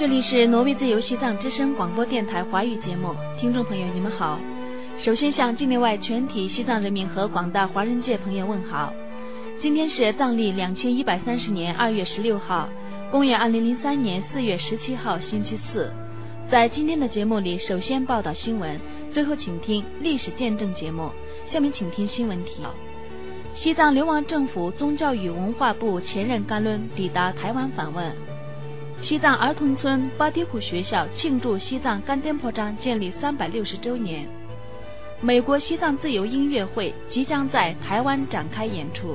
这里是挪威自由西藏之声广播电台华语节目，听众朋友你们好。首先向境内外全体西藏人民和广大华人界朋友问好。今天是藏历2130年2月16号，公元2003年4月17号星期四。在今天的节目里，首先报道新闻，最后请听历史见证节目。下面请听新闻提要：西藏流亡政府宗教与文化部前任甘伦抵达台湾访问。西藏儿童村巴迪库学校庆祝西藏甘丹破章建立360周年。美国西藏自由音乐会即将在台湾展开演出。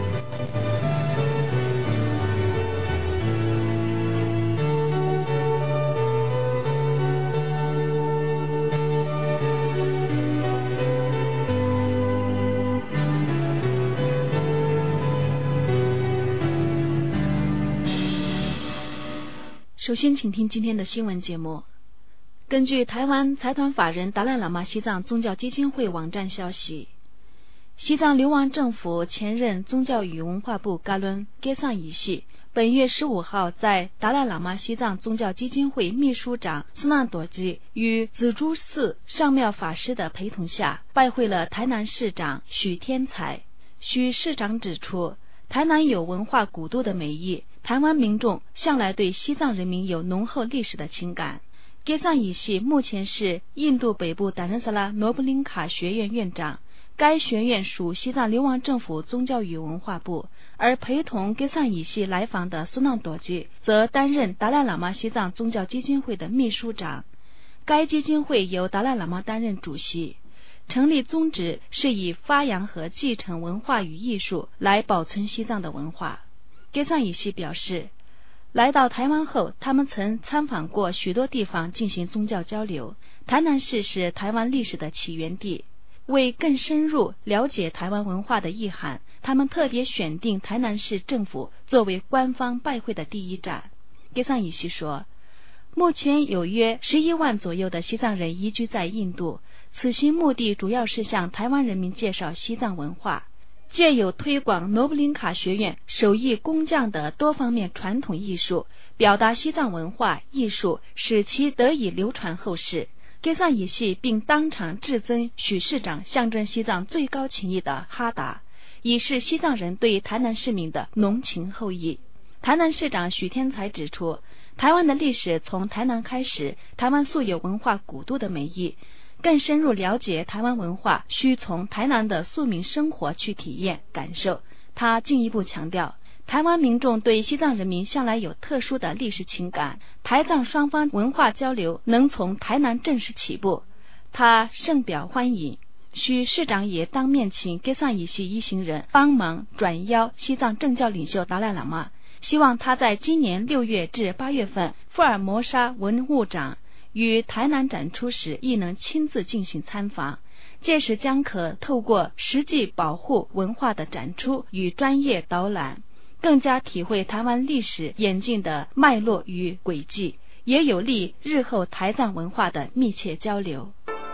首先请听今天的新闻节目。根据台湾财团法人达赖喇嘛西藏宗教基金会网站消息，西藏流亡政府前任宗教与文化部噶伦该桑一系本月15号在达赖喇嘛西藏宗教基金会秘书长苏纳朵吉与紫珠寺上庙法师的陪同下拜会了台南市长许天才。许市长指出，台南有文化古都的美誉，台湾民众向来对西藏人民有浓厚历史的情感。该桑一系目前是印度北部达仁萨拉诺布林卡学院院长，该学院属西藏流亡政府宗教与文化部，而陪同该桑一系来访的苏纳朵吉则担任达赖喇嘛西藏宗教基金会的秘书长。该基金会由达赖喇嘛担任主席，成立宗旨是以发扬和继承文化与艺术来保存西藏的文化。该桑一系表示，来到台湾后，他们曾参访过许多地方进行宗教交流。台南市是台湾历史的起源地，为更深入了解台湾文化的意涵，他们特别选定台南市政府作为官方拜会的第一站。该桑一系说，目前有约11万左右的西藏人移居在印度，此行目的主要是向台湾人民介绍西藏文化，借有推广诺布林卡学院手艺工匠的多方面传统艺术，表达西藏文化艺术，使其得以流传后世。该桑一系并当场致赠许市长象征西藏最高情谊的哈达，以示西藏人对台南市民的浓情厚谊。台南市长许天才指出，台湾的历史从台南开始，台湾素有文化古都的美誉，更深入了解台湾文化，需从台南的庶民生活去体验感受。他进一步强调，台湾民众对西藏人民向来有特殊的历史情感，台藏双方文化交流能从台南正式起步，他深表欢迎。许市长也当面请该桑一系一行人帮忙转邀西藏政教领袖达赖喇嘛，希望他在今年6月至8月份福尔摩沙文物展与台南展出时亦能亲自进行参访，届时将可透过实际保护文化的展出与专业导览，更加体会台湾历史演进的脉络与轨迹，也有利日后台藏文化的密切交流。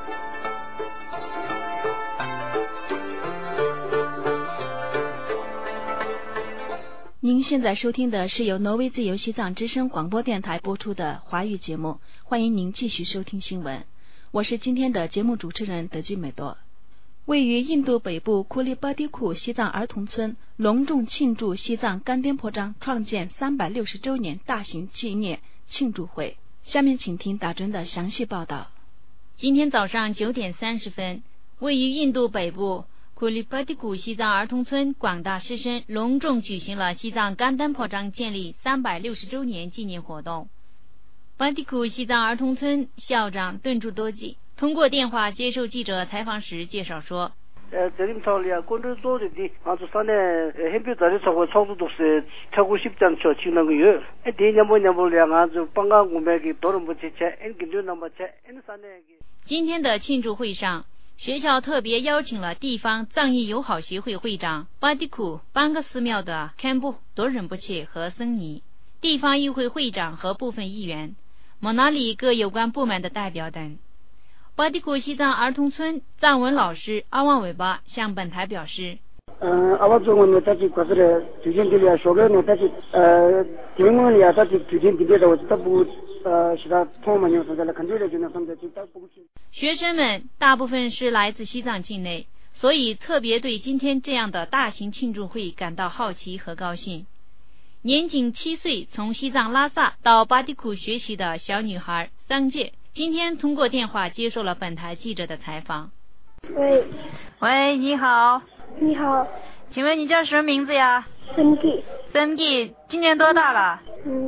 您现在收听的是由挪威自由西藏之声广播电台播出的华语节目，欢迎您继续收听新闻。我是今天的节目主持人德居美多。位于印度北部库里巴迪库西藏儿童村隆重庆祝西藏甘丹破章创建360周年大型纪念庆祝会。下面请听打针的详细报道。 今天早上9点30分，位于印度北部库里巴迪库西藏儿童村广大师生隆重举行了西藏甘丹破章建立360周年纪念活动。巴迪库西藏儿童村校长顿珠多吉通过电话接受记者采访时介绍说，今天的庆祝会上，学校特别邀请了地方藏裔友好协会会长巴迪库班格寺庙的堪布多仁布切和僧尼，地方议会会长和部分议员，蒙纳里各有关部门的代表等。巴迪库西藏儿童村藏文老师阿旺尾巴向本台表示， 阿旺中文呢，他是过去的主权地里啊，说个呢，他是，英文里啊，他是主权地里的，我他不学生们大部分是来自西藏境内，所以特别对今天这样的大型庆祝会感到好奇和高兴。年仅7岁从西藏拉萨到巴迪库学习的小女孩桑介，今天通过电话接受了本台记者的采访。 喂，你好。 你好。 请问你叫什么名字呀？ 森蒂， 今年多大了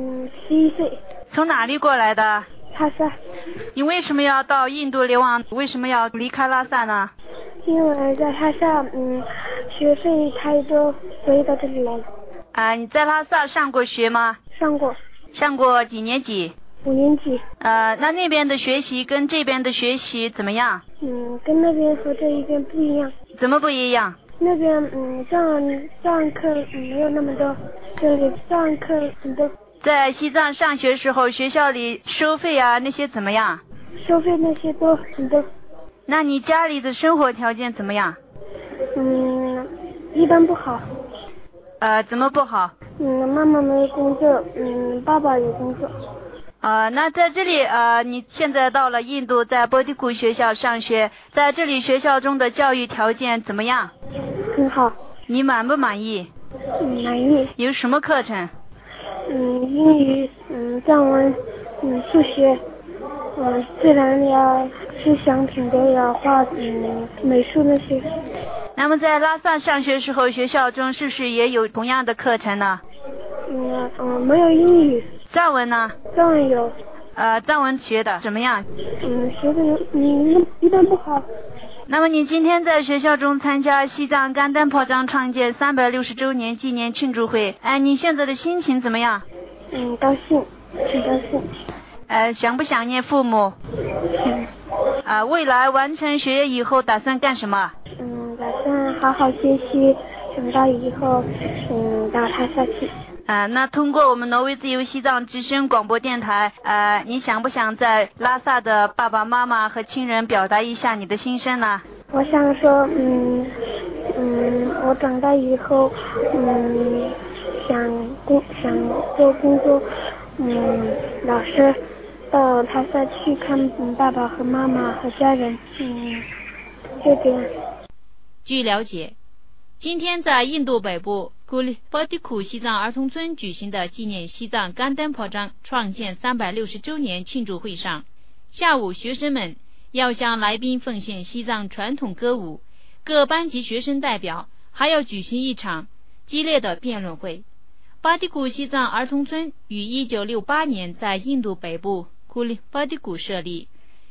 ？11岁。 从哪里过来的？ 拉萨。 你为什么要到印度流亡？为什么要离开拉萨呢？ 因为在拉萨，学费太多，所以到这里来了。 你在拉萨上过学吗？ 上过。 上过几年级 ？5年级。 那边的学习跟这边的学习怎么样？ 跟那边和这一边不一样。 怎么不一样？ 那边上课没有那么多，这里上课很多。 在西藏上学时候，学校里收费啊那些怎么样？ 收费那些都很多。 那你家里的生活条件怎么样？ 一般不好。 怎么不好？ 妈妈没工作，爸爸有工作。 那在这里你现在到了印度，在波迪库学校上学，在这里学校中的教育条件怎么样？ 很好。 你满不满意？ 满意。 有什么课程？ 英语，藏文，数学，自然呀，思想品德呀，画，美术那些。 那么在拉萨上学时候，学校中是不是也有同样的课程呢？ 没有英语。 藏文呢？ 藏文有。 藏文学的怎么样？ 学的一般不好。 那么你今天在学校中参加西藏甘丹破章创建360周年纪念庆祝会，你现在的心情怎么样？ 高兴，很高兴。 想不想念父母？未来完成学业以后打算干什么？ 打算好好学习，长大以后，到拉萨去。 那通过我们挪威自由西藏之声广播电台，你想不想在拉萨的爸爸妈妈和亲人表达一下你的心声呢？ 我想说，我长大以后，想做工作，老师到拉萨去看爸爸和妈妈和家人，就这样。 据了解，今天在印度北部古里巴迪库西藏儿童村举行的纪念西藏甘丹破章创建360周年庆祝会上，下午学生们要向来宾奉献西藏传统歌舞，各班级学生代表还要举行一场激烈的辩论会。巴迪库西藏儿童村于1968年在印度北部古里巴迪库设立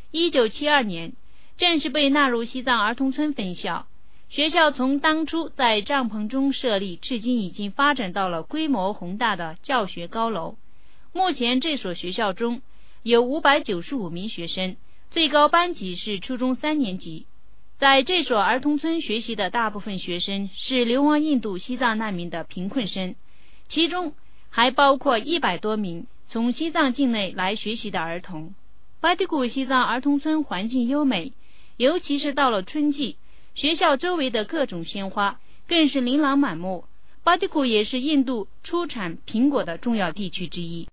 ，1972年正式被纳入西藏儿童村分校。学校从当初在帐篷中设立，至今已经发展到了规模宏大的教学高楼。目前这所学校中有595名学生，最高班级是初中3年级。在这所儿童村学习的大部分学生是流亡印度西藏难民的贫困生，其中还包括100多名从西藏境内来学习的儿童。巴迪库西藏儿童村环境优美，尤其是到了春季，学校周围的各种鲜花更是琳琅满目。巴迪库也是印度出产苹果的重要地区之一。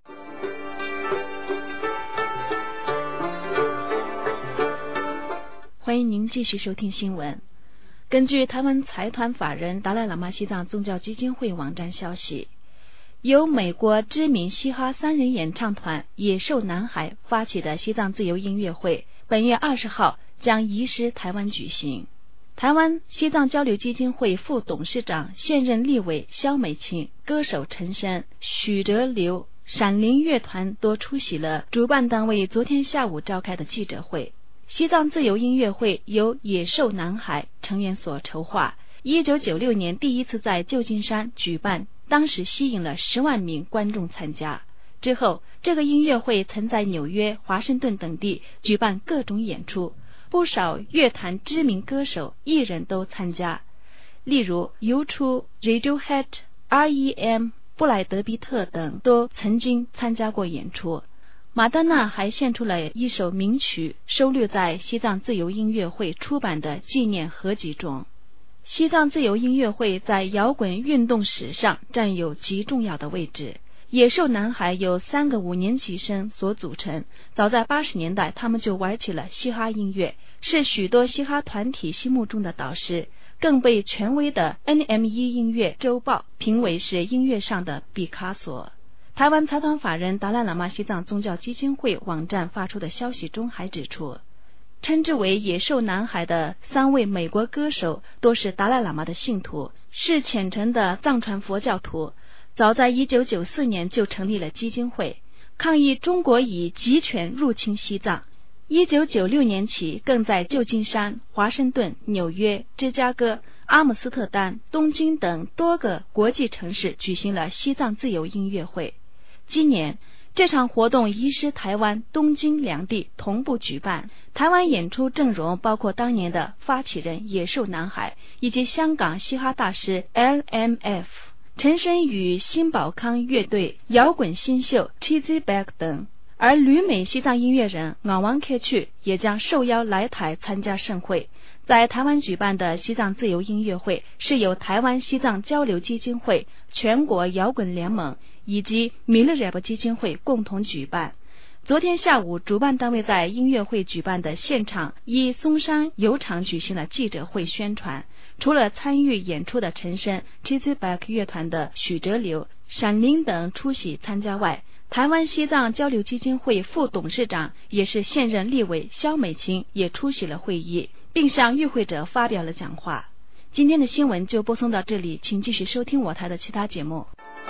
欢迎您继续收听新闻。根据台湾财团法人达赖喇嘛西藏宗教基金会网站消息，由美国知名嘻哈3人演唱团野兽男孩发起的西藏自由音乐会，本月20号将移师台湾举行。台湾西藏交流基金会副董事长、现任立委萧美琴、歌手陈升、许哲流、闪灵乐团多出席了主办单位昨天下午召开的记者会。西藏自由音乐会由野兽男孩成员所筹划，1996年第一次在旧金山举办，当时吸引了10万名观众参加。之后，这个音乐会曾在纽约、华盛顿等地举办各种演出，不少乐坛知名歌手、艺人都参加，例如U2、Radiohead、R.E.M、布莱德比特等都曾经参加过演出。马丹娜还献出了一首名曲，收录在西藏自由音乐会出版的纪念合集中。西藏自由音乐会在摇滚运动史上占有极重要的位置， 野兽男孩由3个5年级生所组成，早在80年代他们就玩起了嘻哈音乐，是许多嘻哈团体心目中的导师，更被权威的 NME 音乐周报评为是音乐上的毕卡索。台湾财团法人达赖喇嘛西藏宗教基金会网站发出的消息中还指出，称之为野兽男孩的3位美国歌手都是达赖喇嘛的信徒，是虔诚的藏传佛教徒，早在1994年就成立了基金会，抗议中国以集权入侵西藏。1996年起，更在旧金山、华盛顿、纽约、芝加哥、阿姆斯特丹、东京等多个国际城市举行了西藏自由音乐会。今年这场活动移师台湾、东京两地同步举办，台湾演出阵容包括当年的发起人野兽男孩，以及香港嘻哈大师 LMF、 陈升与辛宝康乐队、摇滚新秀 Cheesy Bag 等。而旅美西藏音乐人昂王 K 去也将受邀来台参加盛会。在台湾举办的西藏自由音乐会是由台湾西藏交流基金会、全国摇滚联盟以及米勒 rap 基金会共同举办。昨天下午，主办单位在音乐会举办的现场以松山油厂举行了记者会宣传。除了参与演出的陈升、Cheesy Bag 乐团的许哲流、闪灵等出席参加外，台湾西藏交流基金会副董事长也是现任立委萧美琴也出席了会议，并向与会者发表了讲话。今天的新闻就播送到这里，请继续收听我台的其他节目。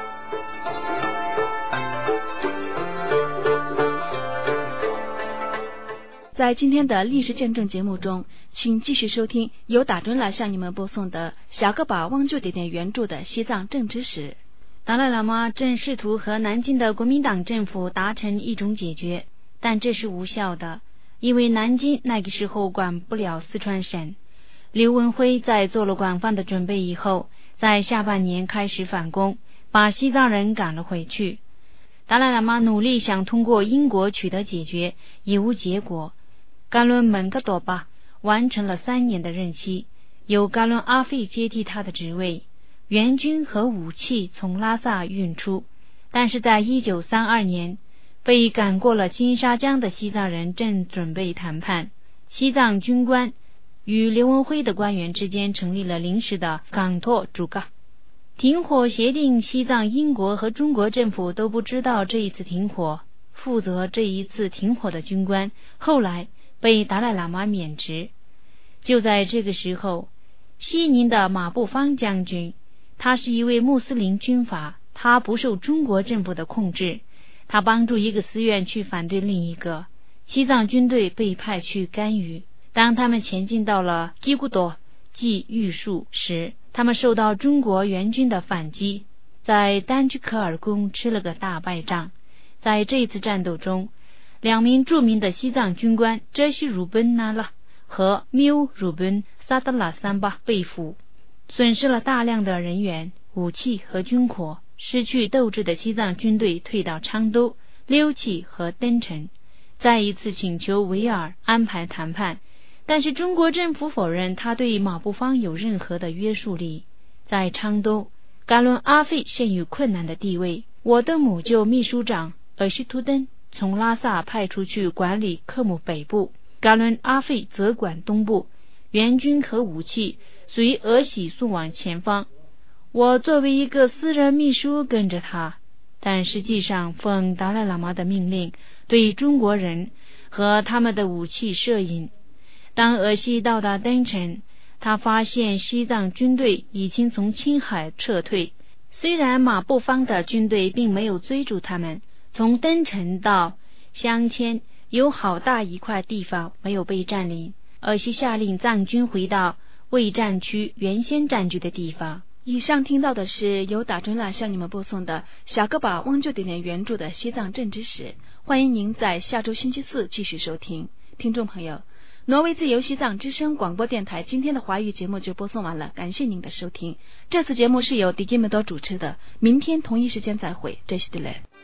在今天的历史见证节目中，请继续收听由打准了向你们播送的小个把汪就点点原著的西藏政治史。 达赖喇嘛正试图和南京的国民党政府达成一种解决，但这是无效的，因为南京那个时候管不了四川省。刘文辉在做了广泛的准备以后，在下半年开始反攻，把西藏人赶了回去。达赖喇嘛努力想通过英国取得解决，也无结果。噶伦门格多巴完成了3年的任期，由噶伦阿费接替他的职位。援军和武器从拉萨运出，但是在1932年，被赶过了金沙江的西藏人正准备谈判。西藏军官与刘文辉的官员之间成立了临时的港托主噶停火协定。西藏英国和中国政府都不知道这一次停火，负责这一次停火的军官后来被达赖喇嘛免职。就在这个时候，西宁的马步芳将军，他是一位穆斯林军阀，他不受中国政府的控制，他帮助一个寺院去反对另一个。西藏军队被派去干预，当他们前进到了基古多即玉树时，他们受到中国援军的反击，在丹居克尔宫吃了个大败仗。在这次战斗中，2名著名的西藏军官哲西鲁本纳拉和缪鲁本萨德拉三巴被俘，损失了大量的人员、武器和军火。失去斗志的西藏军队退到昌都、溜气和登城，再一次请求维尔安排谈判，但是中国政府否认他对马步芳有任何的约束力。在昌都，噶伦阿费陷于困难的地位，我的母舅秘书长尔西图登从拉萨派出去管理克姆北部，噶伦阿费则管东部，援军和武器随俄喜送往前方。我作为一个私人秘书跟着他，但实际上奉达赖喇嘛的命令对中国人和他们的武器摄影。当俄西到达登城，他发现西藏军队已经从青海撤退，虽然马步芳的军队并没有追逐他们，从登城到湘千有好大一块地方没有被占领。俄西下令藏军回到卫战区原先占据的地方。 以上听到的是由打准了向你们播送的小个把汪就点点原著的西藏政治史，欢迎您在下周星期四继续收听。听众朋友，挪威自由西藏之声广播电台今天的华语节目就播送完了，感谢您的收听。这次节目是由迪基梅多主持的，明天同一时间再会，这是的嘞。